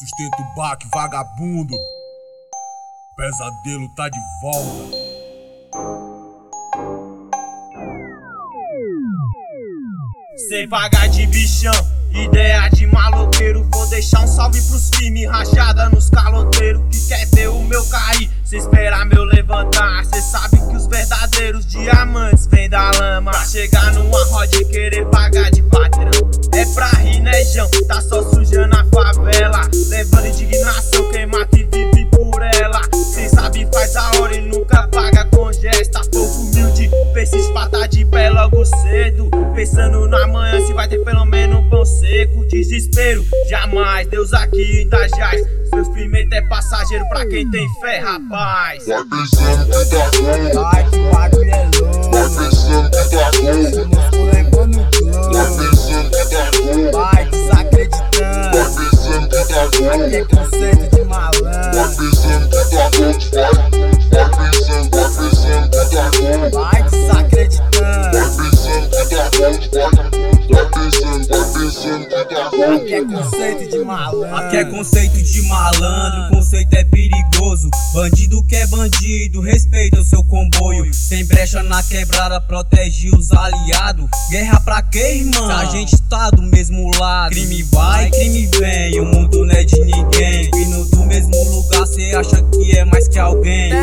Sustenta o baque, vagabundo. Pesadelo tá de volta. Sem pagar de bichão, ideia de maloqueiro. Vou deixar um salve pros firmes, rachada nos caloteiros. Que quer ver o meu cair, cê espera meu levantar. Cê sabe que os verdadeiros diamantes vêm da lama. Pra chegar numa roda e querer pagar de patrão, é pra rir, né, Jão? Tá só sujando a favela, levando indignação, quem mata e vive por ela. Cê sabe faz a hora e nunca paga com gesta. Pouco humilde, persiste pra tá de pé logo cedo, pensando na manhã se vai ter pelo menos um pão seco. Desespero, jamais, Deus aqui ainda jaz. Sofrimento é passageiro pra quem tem fé, rapaz. Vai pensando que tá bom, Ai, que o bagulho é louco. vai pensando que tá bom, Músculo lembrando o vai globo. pensando que tá bom, Vai desacreditando. vai pensando que tá bom, Que é conceito de vai malandro. pensando que tá bom, vai pensando que tá bom, Vai desacreditando. vai pensando que tá bom, vai pensando que tá bom. Que é conceito de malandro. Aqui é conceito de malandro, conceito é perigoso. Bandido que é bandido, respeita o seu comboio. Sem brecha na quebrada, protege os aliados. Guerra pra quê, irmão? Se a gente tá do mesmo lado. Crime vai, crime vem, o mundo não é de ninguém. Vindo do mesmo lugar, cê acha que é mais que alguém.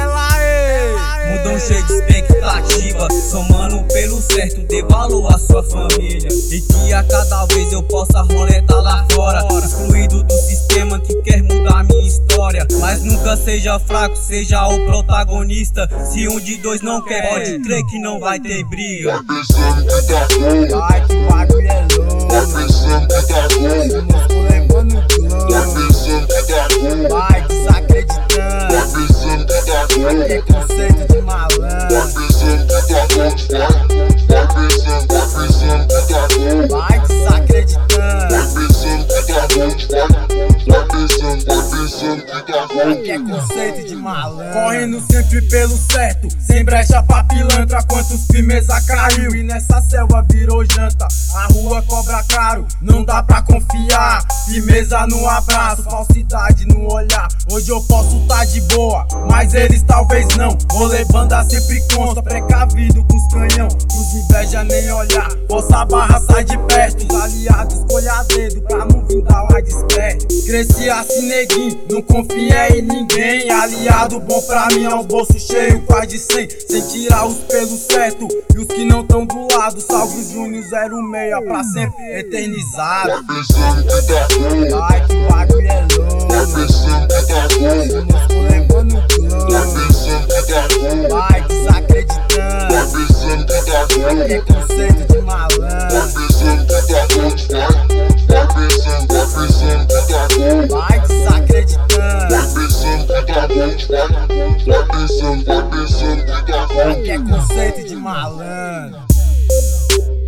Mundão cheio de expectativa, somando pelo certo, dê valor à sua família. E que a cada vez eu possa roletar lá fora, excluído do sistema que quer mudar minha história. Mas nunca seja fraco, seja o protagonista. Se um de dois não quer, pode crer que não vai ter briga. Vai pensando que tá bom, Ai, que o bagulho é louco. vai pensando que tá bom, Músculo lembrando o vai globo. pensando que tá bom, Vai desacreditando. vai pensando que tá bom, Que é conceito de malandro. vai pensando que tá bom, vai pensando que tá bom, Vai desacreditando. vai pensando que tá bom, vai pensando que tá bom. Que é conceito de malandro. Correndo sempre pelo certo, sem brecha pra pilantra. Quantos firmeza caiu e nessa selva virou janta. A rua cobra caro, não dá pra confiar. Firmeza no abraço, falsidade no olhar. Hoje eu posso tá de boa, mas eles talvez não. Rolê banda sempre consta, precavido com os canhão. Os inveja nem olhar, força a barra sai de perto. Os aliados escolha dedo pra não vir dar mais desperto. Cresci assim neguinho, não confia em ninguém. Aliado bom pra mim é um bolso cheio quase de 100. Sem tirar os pelos certo e os que não tão do lado. Salve o Júnior 06 pra sempre eternizado. Vai pensando que tá bom, Ai, que o bagulho é louco. vai pensando que tá bom, Músculo lembrando o vai globo. pensando que tá bom, Vai desacreditando. vai pensando que tá bom, Que é conceito de vai malandro. pensando que tá bom, vai pensando que tá bom, Vai desacreditando. vai pensando que tá bom, vai pensando que tá bom. Que é conceito de malandro.